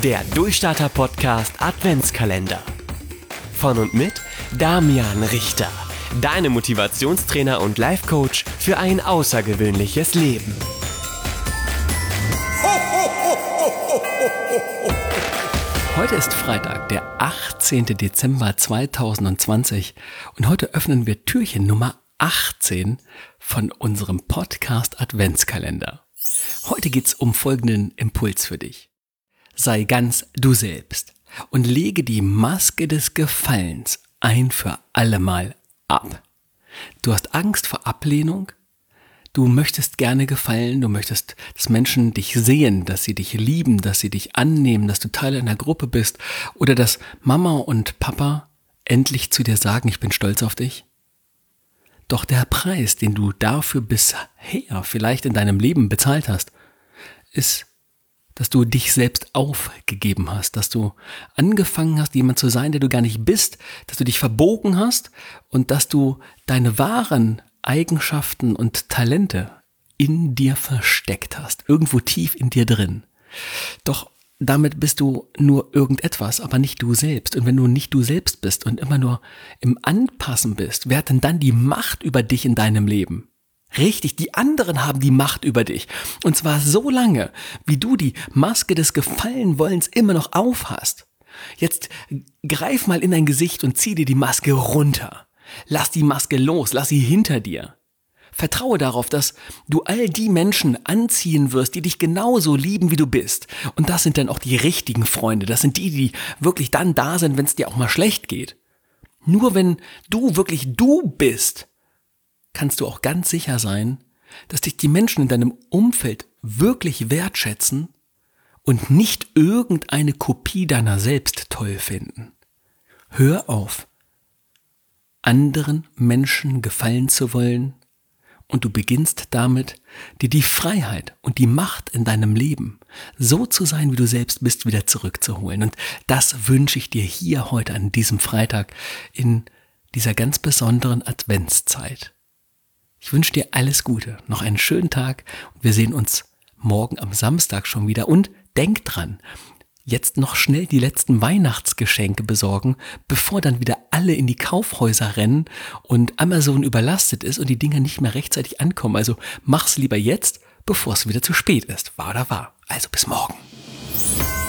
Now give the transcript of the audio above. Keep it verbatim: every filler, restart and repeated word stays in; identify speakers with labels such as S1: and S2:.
S1: Der Durchstarter-Podcast Adventskalender. Von und mit Damian Richter, deine Motivationstrainer und Life-Coach für ein außergewöhnliches Leben. Heute ist Freitag, der achtzehnten Dezember zweitausendzwanzig und heute öffnen wir Türchen Nummer achtzehn von unserem Podcast Adventskalender. Heute geht's um folgenden Impuls für dich. Sei ganz du selbst und lege die Maske des Gefallens ein für allemal ab. Du hast Angst vor Ablehnung? Du möchtest gerne gefallen, du möchtest, dass Menschen dich sehen, dass sie dich lieben, dass sie dich annehmen, dass du Teil einer Gruppe bist oder dass Mama und Papa endlich zu dir sagen, ich bin stolz auf dich. Doch der Preis, den du dafür bisher vielleicht in deinem Leben bezahlt hast, ist, dass du dich selbst aufgegeben hast, dass du angefangen hast, jemand zu sein, der du gar nicht bist, dass du dich verbogen hast und dass du deine wahren Eigenschaften und Talente in dir versteckt hast, irgendwo tief in dir drin. Doch damit bist du nur irgendetwas, aber nicht du selbst. Und wenn du nicht du selbst bist und immer nur im Anpassen bist, wer hat denn dann die Macht über dich in deinem Leben? Richtig, die anderen haben die Macht über dich. Und zwar so lange, wie du die Maske des Gefallenwollens immer noch aufhast. Jetzt greif mal in dein Gesicht und zieh dir die Maske runter. Lass die Maske los, lass sie hinter dir. Vertraue darauf, dass du all die Menschen anziehen wirst, die dich genauso lieben, wie du bist. Und das sind dann auch die richtigen Freunde. Das sind die, die wirklich dann da sind, wenn es dir auch mal schlecht geht. Nur wenn du wirklich du bist, kannst du auch ganz sicher sein, dass dich die Menschen in deinem Umfeld wirklich wertschätzen und nicht irgendeine Kopie deiner selbst toll finden. Hör auf, anderen Menschen gefallen zu wollen und du beginnst damit, dir die Freiheit und die Macht in deinem Leben, so zu sein, wie du selbst bist, wieder zurückzuholen. Und das wünsche ich dir hier heute an diesem Freitag in dieser ganz besonderen Adventszeit. Ich wünsche dir alles Gute, noch einen schönen Tag und wir sehen uns morgen am Samstag schon wieder. Und denk dran, jetzt noch schnell die letzten Weihnachtsgeschenke besorgen, bevor dann wieder alle in die Kaufhäuser rennen und Amazon überlastet ist und die Dinger nicht mehr rechtzeitig ankommen. Also mach's lieber jetzt, bevor es wieder zu spät ist. War oder war. Also bis morgen.